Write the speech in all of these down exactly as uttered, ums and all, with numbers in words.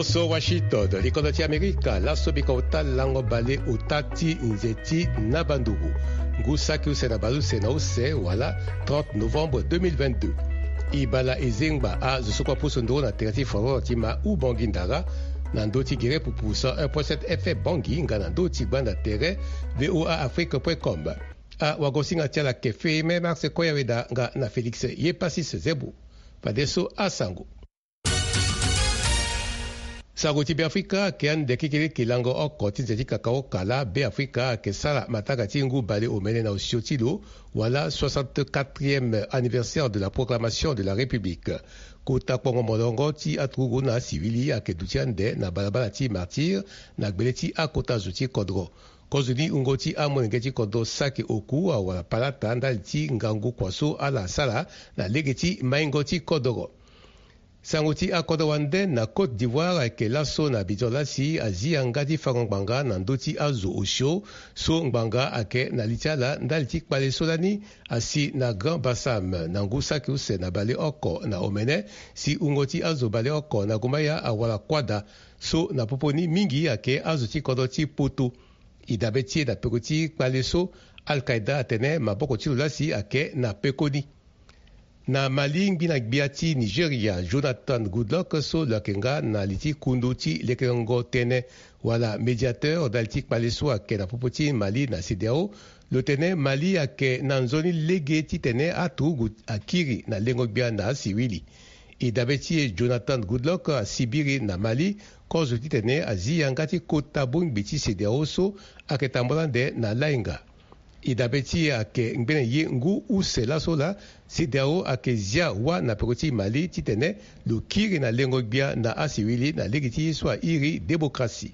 Doso Washington, likonati Amerika, laso bikauta lango bale utati nzeti na bandugu. Ngusaki usena baluse na use wala trente novembre deux mille vingt-deux. Ibala ezengba a zusukwa pusundo na terati foro tima u bongi ndara na ndoti gire pupusa un virgule sept F M bongi nga na ndoti banda tere v o a afrique point com. A wagosinga tiala kefe me marse koya weda nga na Felix Yepasis Zebu. Padeso asango. Saguti be Afrika ke an de kikiri kilango oko tinzeti kakao kala be Afrika ke sala mataka tingu bale omene na osiotilo wala soixante-quatrième anniversaire de la proclamation de la République. Kota kongo molongo ti atrugo na civili ake dutiande na balabala ti martyr na gbeleti akota zuti kodro. Kozuni ungoti amwengeti kodo sake oku wala palata ndaliti ngangu kwaso ala sala na legeti maingoti kodoro. Sanguti akodo wande na Côte d'Ivoire ke laso na bijolasi azia ngati farongbanga na ndoti azo osho so ngbanga ake na litiala ndaliti kpale solani asi na Grand Bassam na ngusa kiuse na bale oko na omene si ungoti azo bale oko na gumaya awala kwada so na poponi mingi ake azo ti kodo ti poto idabeti na pekoti kpale so Al-Qaeda atene maboko ti lulasi ake na pekoni. Na Mali ngina gbiati Nigeria Jonathan Goodluck so lakenga na liti kundu ti lekengo tene wala médiateur dalti paleso ake na popoti Mali na C D A O lo tene Mali ake na nzoni lege ti tene atu akiri na lengo gbia na siwili. Idabeti Jonathan Goodluck a sibiri na Mali kozo ti tene azia ngati kota bungbi ti C D A O so ake tambolande na lainga. Idabeti ake ngbene ye ngu use la sola C D A O ake zia wa na pekoti Mali titene lukiri na lengo gbia na asiwili na legiti swa iri demokrasi.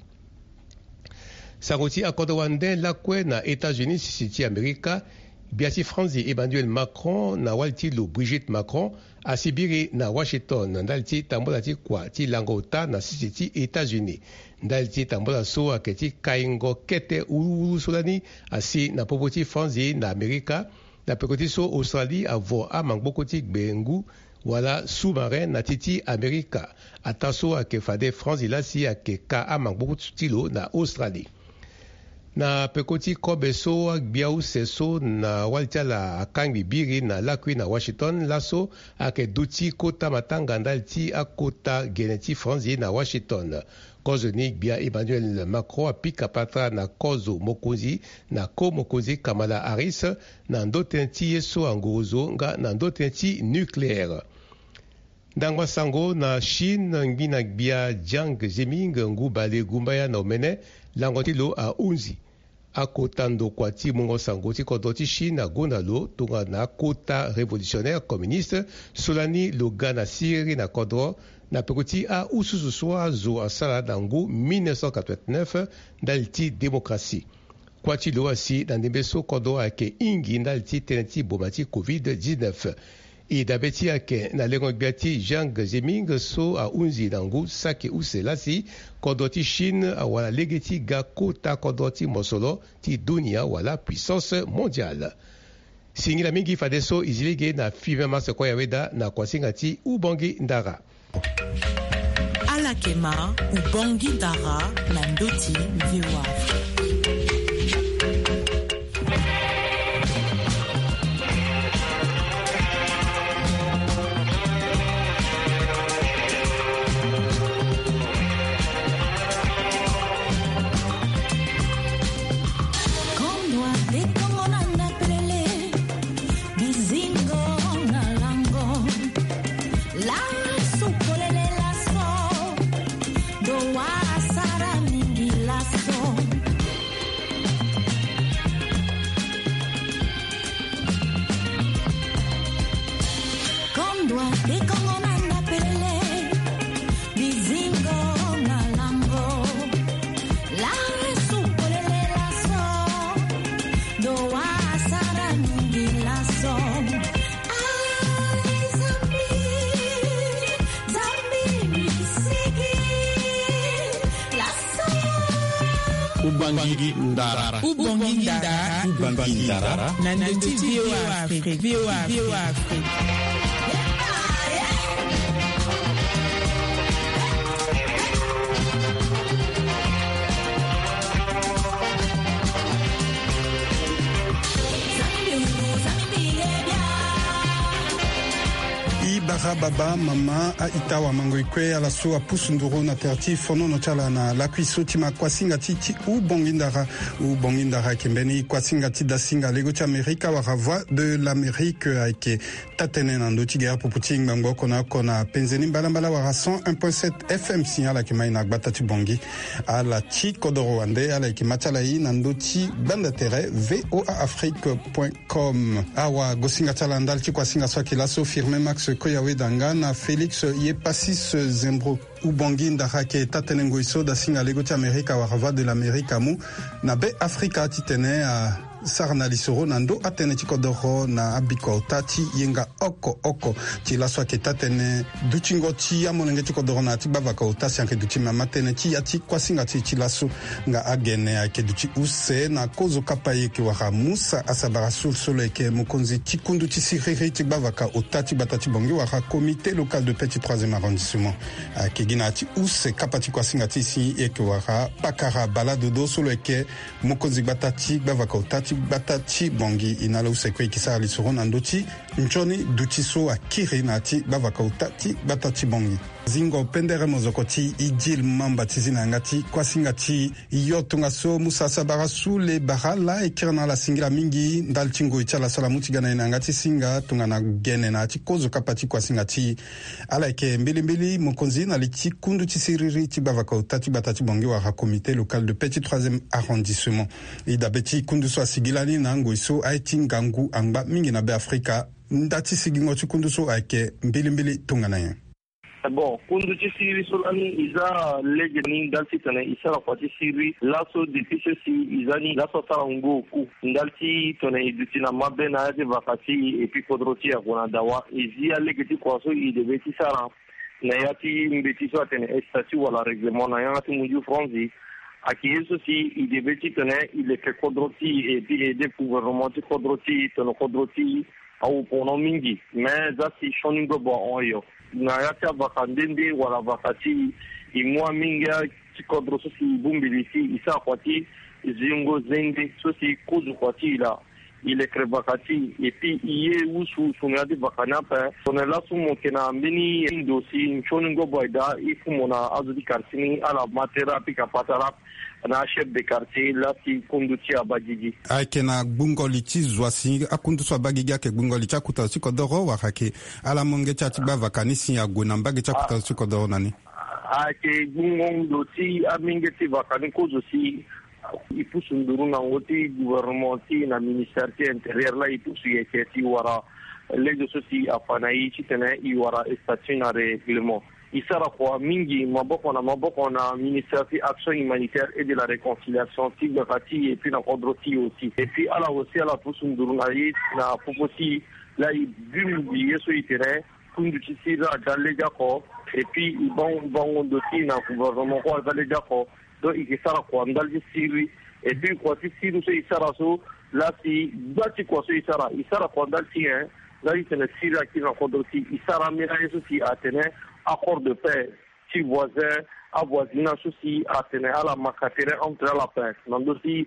Saroti akodo wande lakwe na États-Unis sisi Amerika biasi Franzi Emmanuel Macron na walti lu Brigitte Macron asibiri na Washington ndalti tambola ti kwa ti langota na sisi ti États-Unis. Ndalti tambola so aketi kaingo kete uru solani asi na popoti Franzi na Amerika na pekoti so Australie avo a mangbokoti gbengu wala sous-marin na titi Amerika ataso ake fade Franzi lasi ake ka a mangbokoti tilo na Australie. Na pekoti kobe so biau seso na waltiala akangi biri na lakwi na Washington laso ake duti kota matanga ndalti akota geneti Franzi na Washington. Kozo ni bia Emmanuel Macron apika patra na kozo mokonzi na ko mokonzi Kamala Harris na ndotenti yeso angozo nga na ndotenti nucléaire. Ndangwa sango na Chine ngina bia Jiang Zemin ngu bale gumbaya na omene langotilo a unzi. Akotando kwa ti mungo sango ti kodo ti Chine gona lo tonga na kota révolutionnaire communiste solani lo gana siri na kodro na pekoti a ususu soa zo asala dangu mille neuf cent quatre-vingt-neuf dalti démocratie. Kwa ti lo asi na ndembeso kodo ake ingi dalti teneti bomati covid dix-neuf. I dabeti ake na lengo gbiati Jiang Zemin so a unzi dangu sake use lasi kodo ti Chine a wala legeti ga kota kodo ti mosolo ti dunia wala puissance mondiale. Singila mingi fadeso izilege na five mars kwa yaweda na kwasinga ti ubongi ndara. Alakema ubongi ndara na ndoti viwa. Ubangigi ndara. Ubangigi ndara. Ubangigi ndara. Nandoti V O A Afrique. V O A Afrique. Ndara baba mama a itawa mangoikwe ala so a pusunduro na terti fono no chala na la kuisoti ma kwasinga titi u bongindara u bongindara kembeni kwasinga ti da singa lego cha Amerika wa voix de l'Amérique aike tatene na ndoti gera poputing bango kona kona penzeni balambala wa cent un virgule sept F M signala ke mai na gbata ti bongi ala ti kodoro ande ala ke machala yi na ndoti banda tere v o a afrique point com awa gosinga chala ndal ti kwasinga so kila so firme Max Koyawe Dangana Félix Yepasis Zembro Ubongi ndara ke tatenengo iso da singa lego ti Amerika wa voix de l'Amérique amu na be Afrika titene a sarna lisoro nando atene chikodoro na abiko tati yenga oko oko ti la so ke tatene duchingo ti amonenge chikodoro na ti bavaka otasi anke duchi mamatene ti yati kwasinga ti ti la so nga agene ake duchi use na kozo kapaye ke wa musa asabara sul solo ke mukonzi ti kundu ti siriri ti bavaka otati batati bongi wa comité local de petit troisième arrondissement ake gina ti use kapati kwasinga ti si e ke wa pakara balado do solo ke mukonzi batati bavaka otati batati bongi inala usekwe kisara lisoro na ndoti nchoni dutiso akiri nati bavaka utati batati bongi zingo pendere mozokoti idil mamba tizina ngati kwasingati yotunga so musa sabara sule barala ekirana la singira mingi ndal tingo ichala sala mutigana ina ngati singa tunga na gene na ati kozo kapati kwasingati ala ke mbili mbili mokonzi na liti kundu tisiriri ti bavaka utati batati bongi wa comité local de petit troisième arrondissement ida beti kundu so asigilani na ngoiso aiti ngangu angba mingi na be Afrika ndati sigingo ti kundu so ake mbili mbili tunga na yen. Bon, kundu ci siri solani iza legeni dalti tane isara kwati siri laso dipise si izani laso sarango ku dalti tone iduti na mabe na yade vakati epi kodroti ya kuna dawa izia legeti kwaso idebeti sara na yati mbeti so atene estati wala reglement na yati munju franzi aki yeso si idebeti tone ileke kodroti epi ede gouvernement kodroti tono kodroti au pono mingi mais za si shoningo bo oyo na yata bakandende wala bakati imwa minga tikodro so si bumbilisi isa kwati zingo zenge so si kuzu kwati la ile krebakati epi iye usu sunadi bakanapa sonela sumo kena mbini indosi nchoningo boida ifumona azudi karsini ala matera pika patara na chef de quartier la si kunduti abagigi akena gbungoli ti zwasi akundu so abagigi ake gbungoli cha kuta si kodoro wa hake ala monge cha ti bavaka si ya gona mbage cha kuta si kodoro nani ake gbungondo ti aminge ti vakani kozo si ipusu nduru na ngoti gouvernement ti na ministère ti intérieur la ipusu yeke ti wara lejo so si afana yi ti tene i wara station na règlement isara kwa mingi maboko na maboko na ministère de action humanitaire et de la réconciliation ti bakati et puis na kodroti aussi et puis ala aussi ala pusunduru na yi na poposi la i bum yeso itere kundu ti sira dalega ko et puis bon bon doti na gouvernement ko dalega ko do ikisara kwa ndalji siri et puis kwa ti siri so isara so la si bati kwa so isara isara kwa ndalji hein la itene sira ki na kodroti isara mira yeso si atene accord de paix, si voisin, à voisinage aussi, à tenir à la macatere entre la paix. Dans aussi,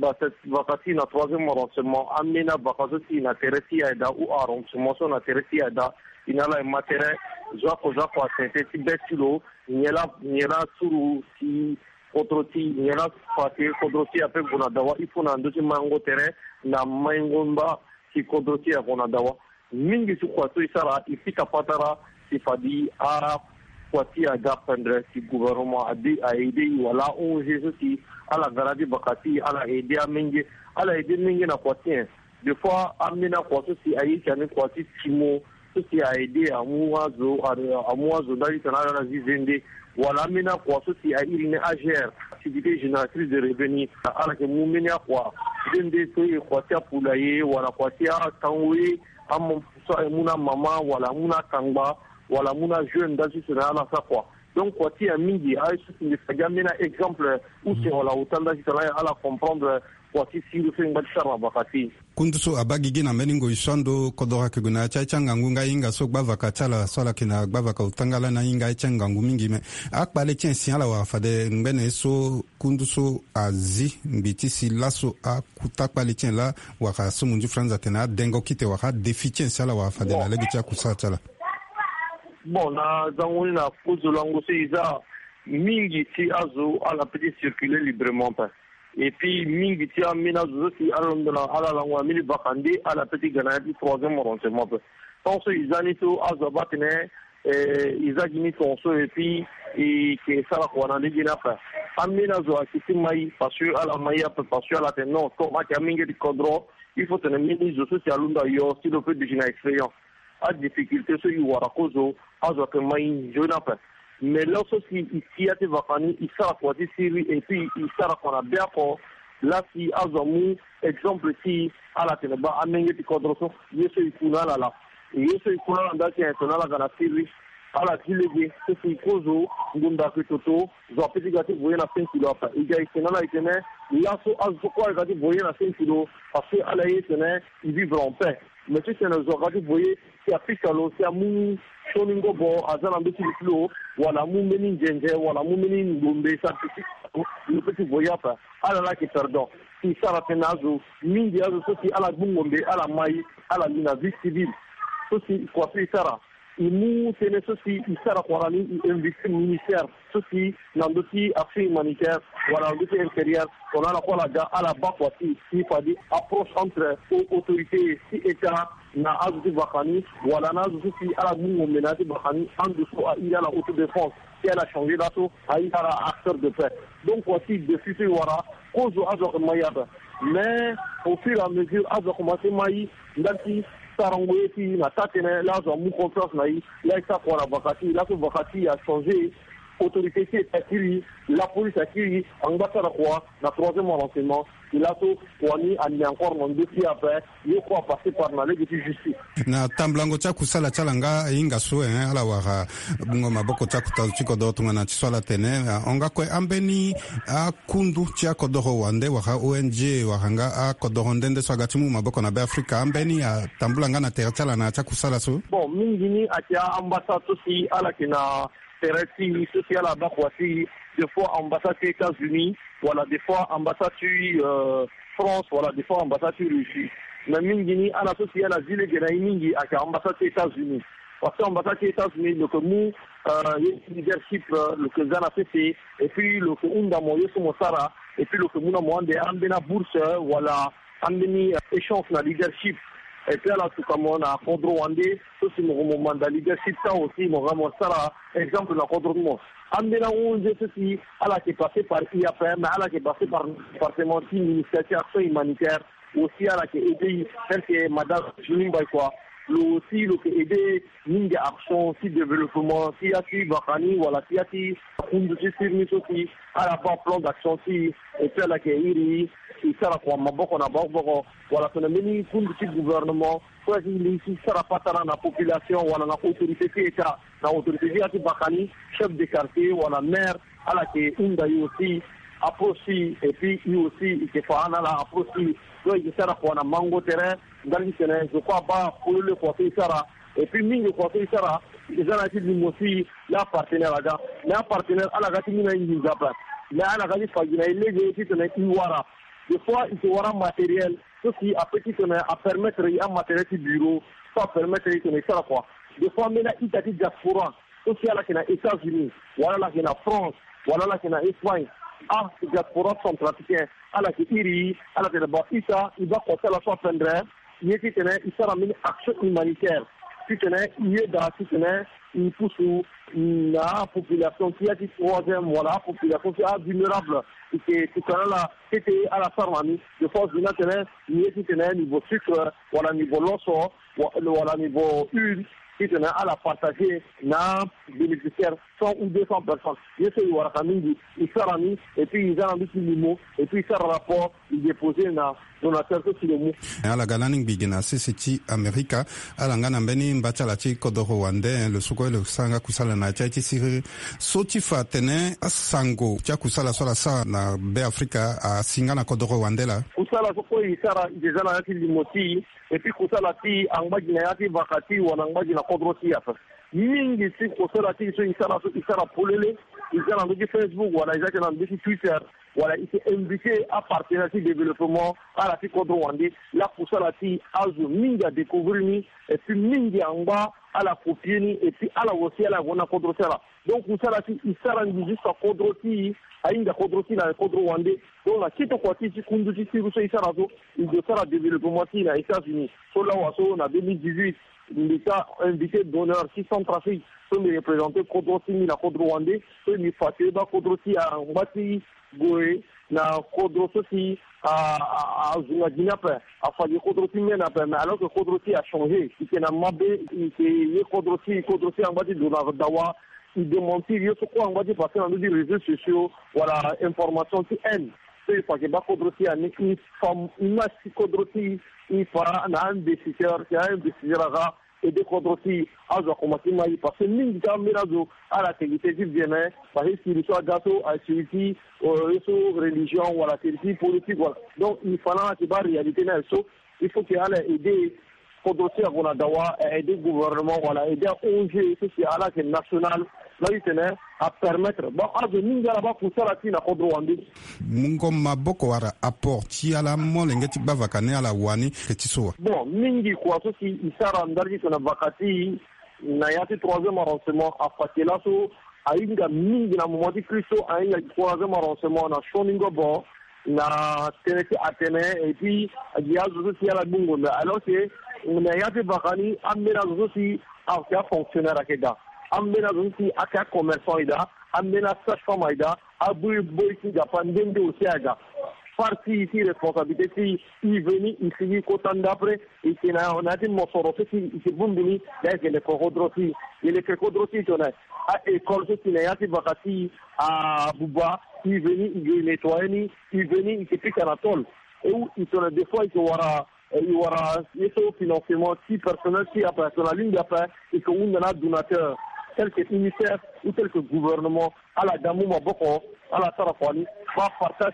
vakati na troisième arrondissement, amena vakati na teresi aida ou arrondissement, so na teresi aida, inala matere, joko joko atente, si betilo, nyela, nyela suru, si kodroti, nyela fate, kodroti ape gonadawa, ifu na ndoji mango tere, na mangomba, si kodroti a gonadawa. Mingi su kwa so isara, ifika patara, sifadi a kwati a gapendre si gouvernement a di a aidé wala on jésus si ala garadi bakati ala aidé a mingi ala aidé mingi na kwati des fois amina kwati si ayi chane kwati timo si a aidé a muazo a muazo dali tanala na zizende wala amina kwati si a il ne agère activité génératrice de revenus ala ke mumenia kwa dende so e kwati a poulailler wala kwati a tanwe am so muna mama wala muna kangba wala muna jeune daji sena ala sa kwa donc kwa ti mingi ay su ni fagamena exemple où c'est wala utanda ji tala ala comprendre kwa ti si le fenga tsara bakati kunduso abagigi na meningo ishando kodora ke guna cha changa ngunga inga so gba vakatala sola kina gba vaka utangala na inga changa ngumingi me akpale tien siala wa fade ngene so kunduso azi mbiti si laso a kutakpale tien la waka so munju franza tena dengo kite waka deficient sala wa fade na legi cha kusatala bon na zangoni na cause lango c'est ça mingi ti azo ala peut circuler librement pas et puis mingi ti amina zo ti alondona ala lango amili bakandi ala peut gagner du troisième arrondissement donc ils anito azo batene eh izagini tonso et puis et que ça va qu'on a dit n'a pas amina zo akiti mai parce que ala mai parce que ala non comme a mingi di kodro il faut tenir mini zo ti alunda yo si le peut déjà expérience a difficulté sur Yuarakozo, à Zakaï, je n'ai pas. Mais là aussi, ici, à Tivakani, il sera quoi Syrie, et puis il sera qu'on a bien fort. Là, si Azamou, exemple, si à la Ténéba, à Mengi Kodroso, il y a ce Ikuna là. Et il y a ce Ikuna là qui est un dans la Syrie, à la Tilégé, ce qui cause Ngunda Toto, j'ai petit gâté, vous voyez, la cinq kilos. Il y a une là, il tenait, là, pourquoi il a dit, vous voyez, la cinq kilos, parce qu'à la tenait, ils vivent en paix. Mais si c'est un zorgadi, vous voyez, c'est à Pisalo, c'est à Mou, Shoningo Bo, à Zanambe Tiliplo, voilà, Mou Menin Djenge, voilà, Mou Menin Gombe, ça, le petit voyage, à la là qui est perdant. Si ça a fait Nazo, Mindia, ceci, à la Bungombe, à la Maï, à la Mina, vie civile, ceci, quoi, c'est ça. Il nous tenait ceci, il sert à Kwarani, il invite le ministère, ceci, dans le dossier affaires humanitaires, voilà, le dossier intérieur, on a la quoi là, à la bas, quoi, si, il faut dire, approche entre autorités, si État, na azuti Bakani, voilà, na azuti à la boum, on menate Bakani, en dessous, il y a la autodéfense, qui elle a changé d'assaut, il y a la acteur de paix. Donc, voici, depuis ce voilà, cause de Azok Mayab. Mais, au fur et à mesure, Azok Maï, Ndanti, Sarangoyeti, na Tatene, là, j'ai mon confiance, là, il y a ça pour la Bakati, là, ce Bakati a changé, autorité qui est acquise, la police a acquise, en bas de la croix, la troisième renseignement, il a tout, on a encore mon dossier après, il faut passer par la légalité justice. Na tamblango cha kusala chalanga inga suwe eh ala waka bungo maboko cha kutachiko doto ngana chiswala tene onga kwe ambeni a kundu cha kodoro wande waka O N G wakanga a kodoro ndende swaga timu maboko na be Afrika ambeni a tambulanga na terchala na cha kusala su bon mingini atia ambassade aussi ala kina tereti aussi ala bakwati des fois ambassade des États-Unis voilà des fois ambassade euh, France voilà des fois ambassade Russie mais mingini ala aussi ala zile gena mingi aka ambassade des États-Unis parce que ambassade des États-Unis le que nous euh leadership le que zana fait et puis le que unda moyo somo sara et puis le que muna moande ambena bourse voilà ambeni échange na leadership et puis là tout comme on a Kodro Wandé tout ce moment de leadership ça aussi mon vraiment ça exemple la Kodro mo ambena on je ceci à la qui est passé par I A P M à la qui est passé par département d'initiative action humanitaire aussi à la qui est aidé celle qui est madame Juline Baïkwa le aussi le qui est aidé Ninga Action aussi développement si a qui Bakani voilà si a qui Kundu Service aussi à la bas plan d'action si et puis à la qui est iri il sera quoi maboko na boko voilà son mini Kundu gouvernement quoi il ici sera pas dans la population voilà la autorité qui est là la autorité qui est Bakani chef de quartier voilà maire à la qui unda aussi approche et puis il aussi il faut ana la approche donc il sera quoi na mango terrain dans le terrain je crois pas pour le côté sera et puis mingi côté sera ils ont été dit aussi la partenaire là mais un partenaire à la gati mina il nous a mais à la gati fagina il est qui tenait iwara des fois il faut avoir matériel ceci a petit tenait à permettre un matériel du bureau pas permettre de tenir ça quoi des fois mais là il a dit diaspora aussi à la qui na États-Unis voilà là qui na France voilà là qui na Espagne ah diaspora centrafricain à la qui iri à la qui là-bas ça il va porter la soit prendre il est qui tenait il sera une action humanitaire qui tenait il est dans qui tenait il pousse la population qui a dit troisième voilà population qui est vulnérable et qui tout à la c'était à la pharmacie de force du naturel il est qui tenait niveau sucre voilà niveau l'osso voilà niveau huile qui tenait à la partager na bénéficiaire cent ou deux cents personnes il est il voilà kamindi il sera mis et puis ils ont mis le mot et puis ça rapport il déposé na donateur que le mot ala galani bigina sisi America ala ngana mbeni mbacha la chi kodoro wande le suko le sanga kusala na cha chi siri soti fatene asango cha kusala sola sa na be Africa a singana kodoro wande la kusala soko isara jezana yati limoti et puis kusala ti angbaji na yati vakati wana angbaji na kodro ti afa mingi si kusala ti so isara so isara polele ils sont dans Facebook, voilà, ils sont dans Twitter, voilà, ils sont invités à partenariat de développement à la Côte Rwandais, là pour ça, là, si, Azo, Minga découvrir, et puis Minga en bas, à la Kopieni, et puis à la aussi, à la Wana Côte Rwanda. Donc, pour ça, là, si, ils sont rendus jusqu'à Côte Rwanda, à une Côte Rwanda, la Côte Rwandais, donc, la Kito Kwati, si, Kunduti, si, vous savez, ça, là, il doit faire le développement, si, les États-Unis. Sur là, on a deux mille dix-huit, l'État invité d'honneur six cents trafics, pour me représenter Côte Rwanda, la Côte Rwandais, pour me faire Côte Rwanda, à Mbati, Goé, na Côte Rwanda, à Zungadina, à Fadi Côte Rwanda, mais alors que Côte Rwanda a changé, il y a Mabé, il y a Côte Rwanda, Côte Rwanda, en Mbati, de Dawa, il démonte, il y a ce quoi, en Mbati, parce qu'on a des réseaux sociaux, voilà, information qui haine. C'est parce que Côte Rwanda, une femme, une masse Côte Rwanda, il faut un décideur, il y a un décideur, et des contrôles à la commission parce que nous avons à la sécurité du bien-être, parce que si nous sommes gâteaux à la sécurité religion ou à la sécurité politique. Donc, il faut que la réalité il faut qu'il y ait aider contrôler à Gonadawa, aider le gouvernement, voilà, aider à onger, c'est à la nationale, là, il tenait à permettre. Bon, à venir là-bas pour ça, la Chine a contre Rwanda. Mungo maboko wara apport ti ala mo lengeti ba vakane ala wani ketiso. Bon, mingi kwa so si isara ndarji tona vakati na yati troisième arrangement a fatela so ainga mingi na momenti Kristo ainga troisième arrangement na shoningo bon na tenesi atene et puis ya zo si ala bungo alors que na yati vakani amena zo si a fonctionnaire akeda. Amena zunti aka commerçant ida, amena sage-femme ida, abu boy qui japan dende aussi aga. Parti ici responsabilité si il venu ici cotan d'après et qui n'a on a dit mon soro si il bunduni là que le corodrosi il est que corodrosi tona à école qui n'a yati bakati à Buba il venu il nettoyer il venu il pique à la tôle et où il tona des fois il aura il y aura les financement si personnel si après sur la ligne d'après et que on a donateur tel que UNICEF ou tel que gouvernement, à la Damouma Boko, à la Sarafani, va partager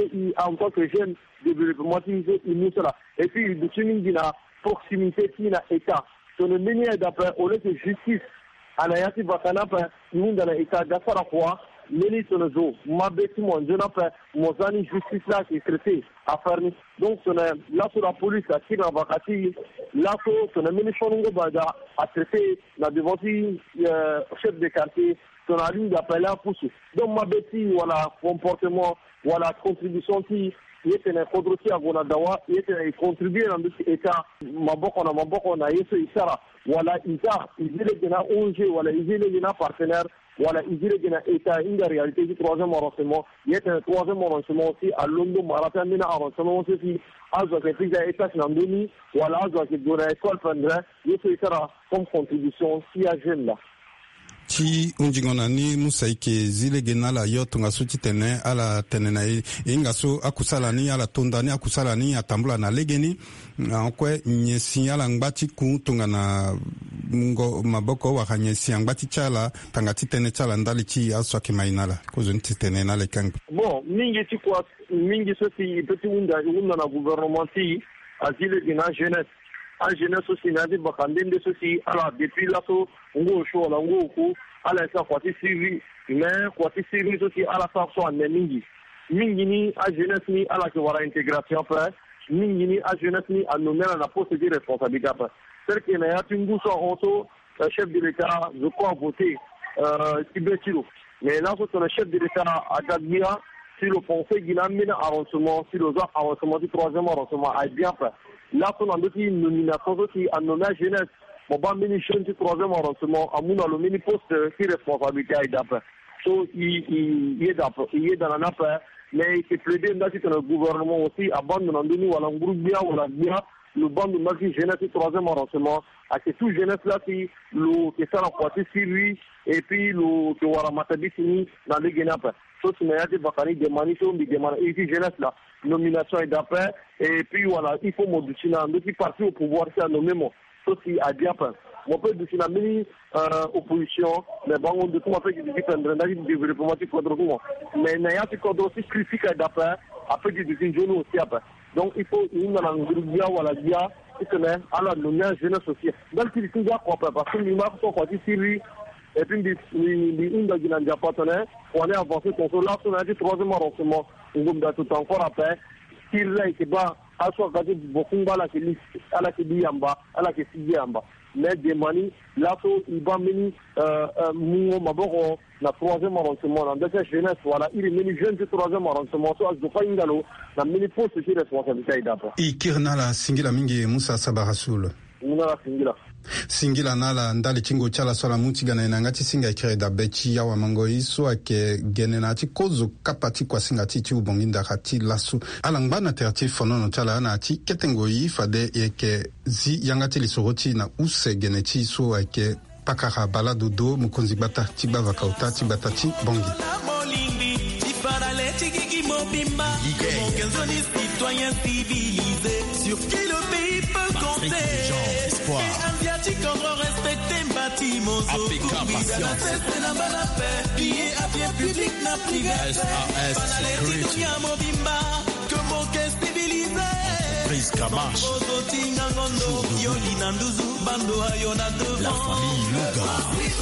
en tant que jeune développement, il nous cela. Et puis, il y a une proximité qui n'a état. Sur le meunier d'après, au lieu de justice, à la Yati Bakanapa, nous dans l'état d'Assarafwa, Meni Tonozo, Mabeti Monjonapa, Mozani justice là qui est traité à faire. Donc, là sur la police, à Kina Bakati, là sur le Meni Chonongo Bada, à traiter la devantie chef de quartier, sur la ligne d'appel à pousser. Donc, Mabeti, voilà, comportement, voilà, contribution qui est un contrôle à Gonadawa, il est un contribuer dans l'état, Mabok, on a Mabok, on a Yesu Isara, voilà, Isa, il est là, O G, voilà, il est là, partenaire. Voilà, il dirait qu'il y a état une réalité du troisième arrangement. Il y a un troisième arrangement aussi à Londres, Marathon, il y a un arrangement aussi à Zouaké, il y a un état qui est voilà, Zouaké, il y a une école prendrait, il sera comme contribution si à jeune là. Ti unjingona ni musaike zile genala yoto ngasuti tene ala tene na ingaso akusala ni ala tonda ni akusala ni atambula na legeni ankwe nyesi ala ngbati kuntunga na ngo maboko wa nyesi ngbati chala tangati tene chala ndali chi aswa kimainala kuzunti tene na le kang. Bon, mingi ti kwa mingi soti petit unda unda na gouvernement ti azile gena jeunesse. En jeunesse aussi, il y a des bakandines de ceci, alors depuis là, on go chaud, on go au à la fois quoi suivi, mais quoi suivi aussi à la fois soit en mingi. Mingi ni à jeunesse ni à la que voilà intégration après, mingi ni à jeunesse ni à nommer la procédure de responsabilité après. C'est qu'il y a une gousse en auto, chef de l'État, je crois voter, euh, Tibetilo. Mais là, c'est le chef de l'État à Gagbia, si le conseil qu'il a mis un arrangement, si le autre arrangement du troisième arrangement a bien fait. Là, on a une nomination qui a nommé la jeunesse. On va mener le troisième arrangement, à mon le mini poste qui responsabilité d'après. So, il est d'après, il est dans la nappe, mais il s'est plaidé dans le gouvernement aussi, abandonnant de nous à l'engroupe bien ou la bien, le banc de marque jeunesse du troisième arrangement, à que tout jeunesse là qui, le, qui s'en a porté sur lui, et puis le, qui aura matabi fini dans les guénapes. So, si on a des bakani, des manitions, des demandes, et puis jeunesse là, nomination est d'après, et puis voilà, il faut modifier, donc il partit au pouvoir, c'est un nommé, sauf si à Diapin. Mon père de la mini opposition, mais bon, on de tout fait du développement du quadre. Mais il y a un quadre aussi critique d'après, après du décision aussi après. Donc il faut une langue ou la dia, qui connaît à la nommée jeunesse aussi. Donc il faut dire quoi, parce que l'image sont partis sur lui, et puis une de Guinée partenaire, on est avancé contre là, on a dit troisième arrangement, on a tout encore après, tire là, et bah, à soi, quand il beaucoup à la qui à la qui dit en bas, à la qui dit en bas. Mais des mani, là, il va mener, euh, euh, Maboro, la troisième arrangement, dans cette jeunesse, voilà, il est mené jeune du troisième arrangement, soit de Faingalo, la mini poste sur responsabilité d'abord. Et Kirnala, Singila Mingi, Moussa Sabarasoul. Moussa Singila. Singila nala ndali chingo chala swala muti na ngati singa ikere da bechi ya wa mango iso ake genena ti kozo kapati kwa singa ti ti ubonginda kati lasu alangbana terti fono no chala na ti ketengo yi fade yeke zi yangati lisoroti na use geneti so ake pakara balado do mukonzi bata ti bava kauta ti bata ti bongi sur qui le pays peut compter. Asiatique encore respecté bâtiment au pays de la fête et la bonne paix. Billet à pied public n'a plus gâté. Sécurité à Mobimba que mon caisse stabilisé. Prise Kamash. Yoli Nanduzu Bando Ayona devant. La famille Luga.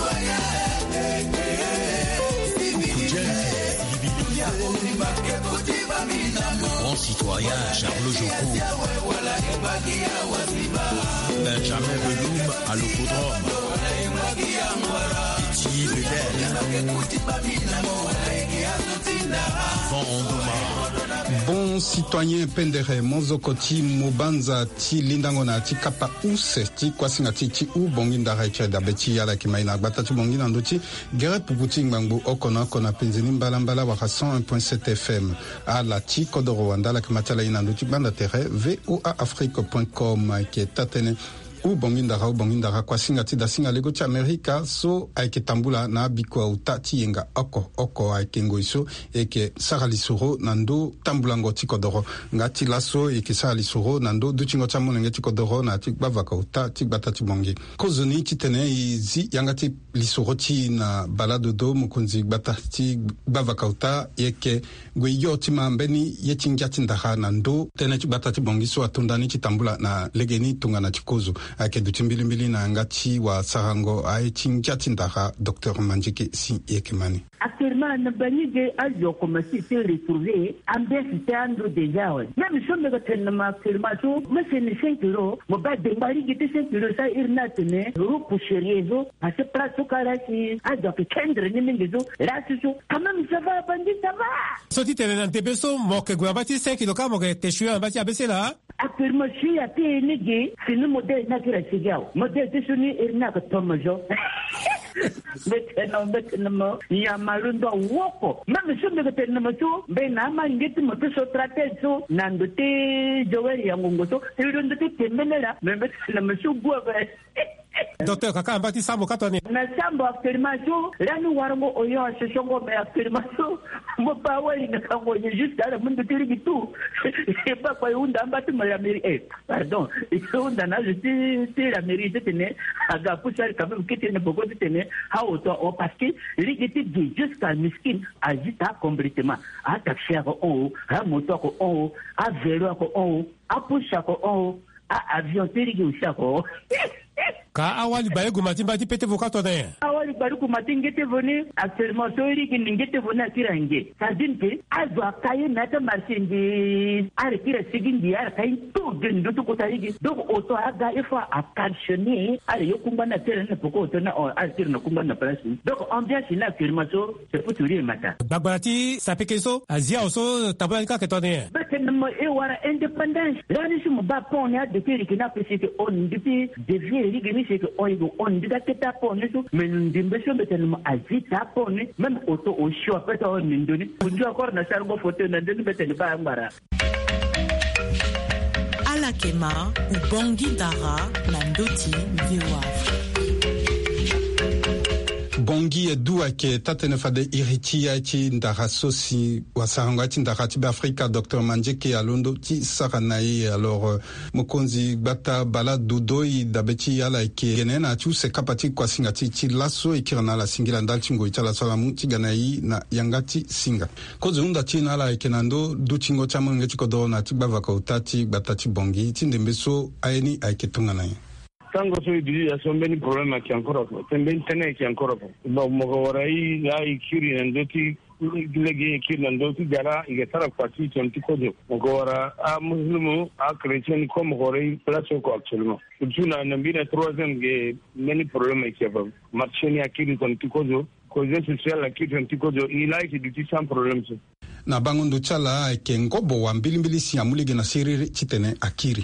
Grand citoyen Charles Joko, Benjamin Beloum à l'Opodrome, Petit Bedel, Yvan Ondoma. Bon citoyen Pendere Mozokoti Mobanza ti lindangona ti kapa use ti kwasinga ti ti u bonginda raicha da beti yala ki maina gbata ti bongina ndoti gere puputi ngbango okona kona penzini mbalambala wa cent un point sept F M a la ti kodoro wandala ki matala ina ndoti banda tere voa afrique point com ki tatene u bongindara u bongindara kwa singa ti da singa lego ti Amerika so aike tambula na biko uta ti yenga oko oko aike ngoiso eke sara lisuro nando tambula ngo ti kodoro ngati laso eke sara lisuro nando du tingo chamu nge ti kodoro na ti bavaka uta ti bata ti bongi kozoni ti tene izi yanga ti lisuro ti na balado do mukunzi bata ti bavaka uta eke gwe yo ti mambeni ye tinga ti ndaha nando tene ti bata ti bongi so atundani ti tambula na legeni tunga na ti kozo ake duti mbilimbili na ngati wa sarango ai tinjati ndaha docteur Manjiki si yekemani. Actuellement, nous avons commencé à se retrouver en bénéficiant déjà. Même si on a tellement actuellement, mais c'est cinq euros, mais pas de mari qui était cinq euros, ça il n'a tenu, euro pour chérir, à ce place au Karachi, à donc Kendra, Némézo, là, c'est quand même ça va, bandit, ça va. Sorti de l'antébesso, moi que Guabati cinq euros, moi que t'es choué en bâti à baisser là. Actuellement, je suis à T N G, c'est le modèle naturel, c'est gars. Modèle de Sony, il n'a que Tomajo. Maintenant, maintenant, il y a malundo woko. Même si on veut tenir moto, ben nama ngeti moto so traiter so nandote jowe yangongo so. Et on doit te menela, mais c'est la monsieur Gouave. Docteur Kaka Mbati Sambo Katone. Na Sambo affirmation, là nous warmo oyo association mais affirmation. Mo pa wali na kango juste à la monde tiri tout. C'est pas quoi on da mbati ma la mairie. Eh, pardon. Et on da na je c'est la mairie de tenir aga poussar quand même qui tenait beaucoup de tenir ha auto parce que l'égalité dit jusqu'à miskin agita complètement. A taxi ko on, a moto ko on, a vélo ko on, a poussar ko on, a avion tiri ko ko. Ka awali baye gumati mbati pete vokato ne. Awali baye gumati ngete vone actuellement soiri ki ngete vone kirange. Sadin ke azwa kaye nata marchindi are kira sigindi are kaye to gendo to kotarigi. Donc auto aga ifa attentionné are yokumba na tere na poko auto na are tere na kumba na place. Donc ambiance na actuellement so c'est pour tout le matin. Bagbarati sapekeso azia oso tabula ka ketone. Beten mo e wara indépendance. Là ni mo ba pon ya de kiri ki na pesi ke on depuis devient rigini c'est que on on dit que t'as pas ne tout mais nous dimbession de tellement agita pas ne même auto au show après on nous donne on dit encore na sargo photo na de betene ba ngara ala kema ou bongi dara na ndoti viwa bongi edu ake tatene fade iriti ati ndara sosi wasaranga ati ndara ti Afrika docteur Manjiki alondo ti saranai alors mokonzi bata bala dudoi dabeti yala ke genena tu se kapati kwa singa ti ti laso ikirana la singila ndal tingo itala salamu ti ganai na yangati singa kozo unda ti na la kenando du tingo chamunge ti kodona ti bavaka utati bata ti bongi ti ndembeso aeni ake tunganai tango so idi ya so many problem ki ankoro ko temben tene ki ankoro ko ba mo ko warai la ikiri ndoti legi ikiri ndoti jara igetara kwati tonti kojo mo ko wara a muslimu a chrétien ko mo ko rai place ko actuellement tuna na mbina troisième ge many problem ki aba marché ni akiri tonti kojo ko je social akiri tonti kojo ila ki duti sans problème so na bangundu chala ke ngobo wa mbilimbili si amulege na siri chitene akiri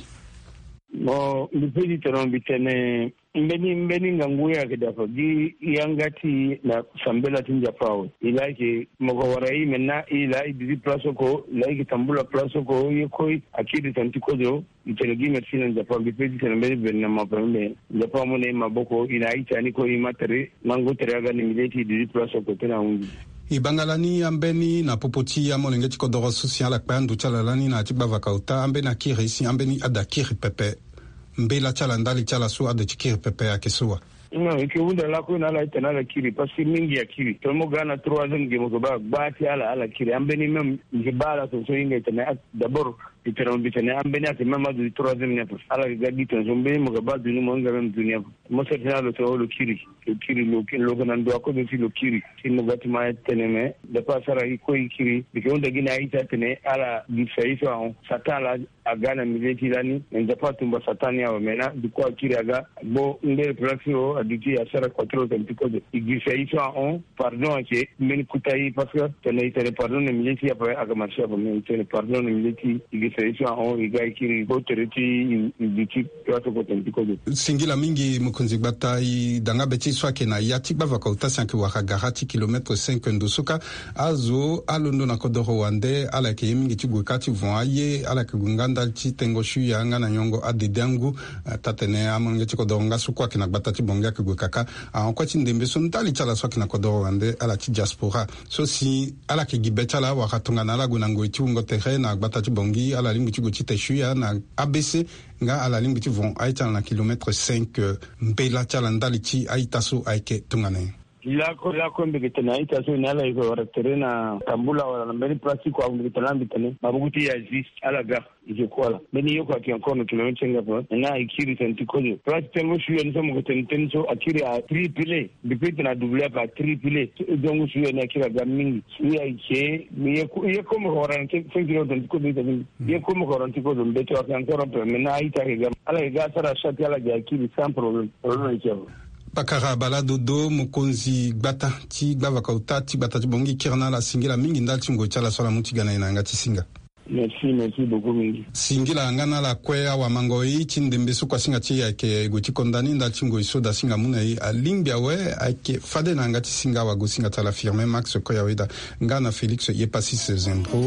mo mbili tano bitene mbeni mbeni nganguya kidafa gi yangati na sambela tinja pawo ilaki mogo warai menna ila idi plaso ko laiki tambula plaso ko yekoi akidi tantikojo itene gi medicine Japan bipedi tene mbeli benna mapambe Japan mo ne maboko ina ita ni ko imateri mango teraga ni mileti idi plaso ko tena ungi ibangalani ambeni na popoti ya molenge chikodoro social akpandu chalalani na chibava kauta ambeni akiri si ambeni adakiri pepe mbela chala ndali chala su ade chikiri pepe ya kisua no ikiunda la ko na la itana la kiri parce mingi ya kiri to mo gana troisième game ko ba bati ala ala kiri ambeni mem ngibala so so inga itana d'abord itero bitene ambeni ate mema du troisième ne pas ala gadi to zombe mo ba du mo ngam dunia mo se tena lo to lo kiri kiri lo lo kana ndo ko do lo kiri tin gati ma teneme de pasara iko kiri bikiunda gina ita tene ala disaiso on satala agana mileti lani njapo tumba satani ya mena diko kiri aga bo nde praxio aditi asara control tempiko de disaiso on pardon ke men kutai parce que tene tene pardon ne mileti apa aga marché apa men tene pardon ne mileti disaiso on igai kiri bo tereti diti prato ko tempiko de singila mingi mukunzi batai danga beti swake na yati bava ka utasi anki wakagarati kilomètre cinq ndosuka azo alondo na kodoro wande ala ke mingi chigukati vont aye ala ke gunganda chi tengo shu ya ngana nyongo adedangu tatene amonge chikodoro ngasu kwa kina batati bonga ke gukaka a kwa chindembe so ntali chala swake na kodoro wande ala chi diaspora so si ala ke gibetala wakatunga na lagu na ngoi chiungo tere na batati bongi ala limbi chigo chite shu ya na A B C nga ala limbi chi vont aita na kilomètre cinq mbela chala ndali chi aitasu aike tungane la ko la ko mbe tena ita so na la iko terena tambula wala mbeni plastic au mbe tena mbitene mabuguti ya exist ala ga ije kola beni yoko ati ankono kilomita ngapo na ikiri tentikojo plastic tengo shuyo ni somo tenten so akiri a triple bipite na double pa triple dongo shuyo na kira ga mingi shuyo ike ye ye komo horan ke fengiro tentiko bita mingi ye komo horan tikojo mbeto akankoro pe na ita ga ala ga sara shati ala ga akiri sans problème problème ike pakara balado do mukonzi gbata ti gbava kauta ti gbata ti bongi kirna la singila mingi ndal ti ngo chala sola muti gana ina ngati singa merci merci beaucoup mingi singila ngana la kwea wa mangoi ti ndembe su kwa singa ti ya ke go ti kondani ndal ti ngo isoda singa muna yi alimbia we ake fade na ngati singa wa go singa tala firme max ko ya weda ngana Felix ye passis zembro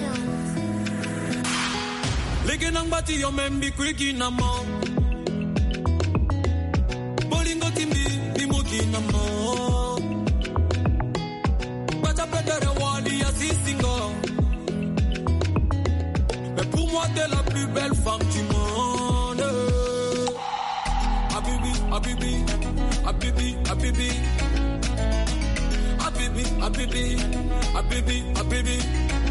lege nang bati yo membi kwiki na mo Kinamo, but I better one ya si single. Mais pour moi t'es la plus belle femme du monde. Habibi, Habibi, Habibi, Habibi, Habibi, Habibi, Habibi, Habibi.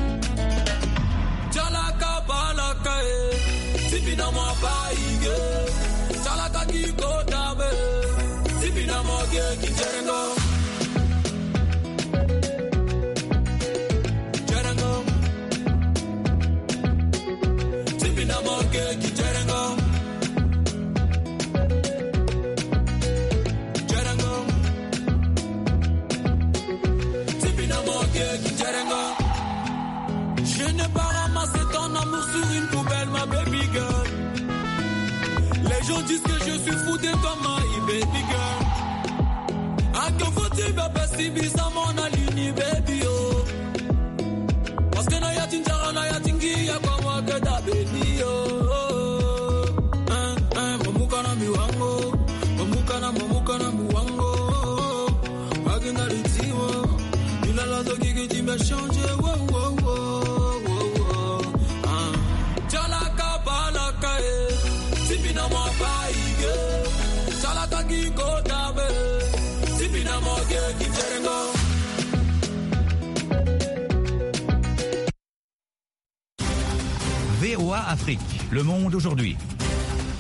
Chalaka balaka, tibi na mo baige, chalaka ki go dabe. Sipina moge kijerengo Jerengo Sipina moge kijerengo Jerengo Sipina moge kijerengo Je n'ai pas ramassé ton amour sur une poubelle ma baby girl. Les gens disent que je suis fou de toi ma baby girl. A que faut-il bébé si bizarre mon aligné baby oh. Parce que na ya tinjara na ya tingi ya kwa moi que da baby oh. Hein hein mamuka na miwango mamuka na mamuka na miwango. Agina litiwo ila la zoki que tu me change wo wo wo. Ah chalaka balaka eh sipina mo baige chalaka ki go dabe sipina mo ge kijerengo. V O A Afrique, le monde aujourd'hui.